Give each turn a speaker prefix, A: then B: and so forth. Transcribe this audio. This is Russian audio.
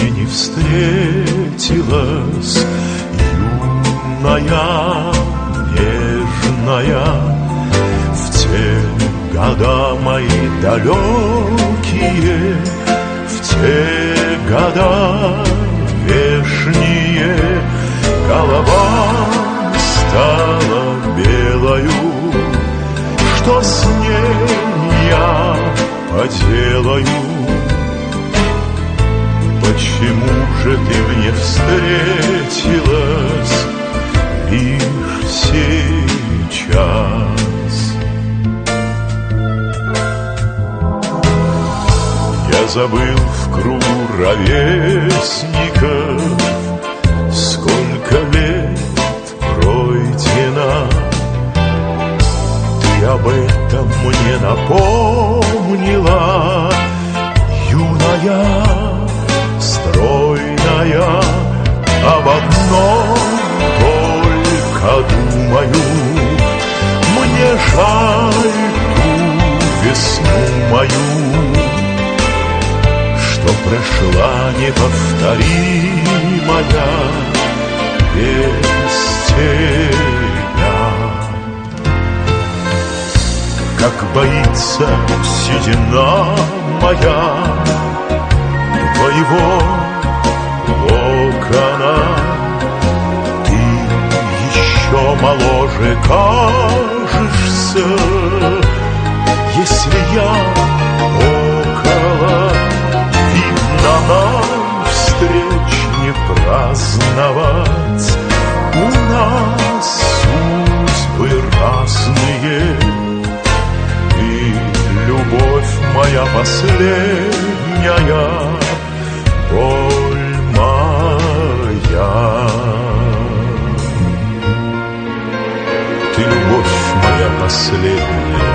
A: мне не встретилась юная, нежная, в те года мои далекие, в те года вешние. Голова стала белою, что с ней я поделаю? Почему же ты мне встретилась лишь сейчас? Я забыл в кругу ровесников, сколько лет пройдено. Ты об этом мне напомнила, юная, стройная. Об одном только думаю: мне жаль ту весну мою, что прошла неповторимая без тебя. Как боится седина моя твоего локона, ты еще моложе кажешься, если я около. Видно, нам встреч не праздновать, у нас судьбы разные. Ты, любовь моя последняя, боль моя. Ты, любовь моя последняя,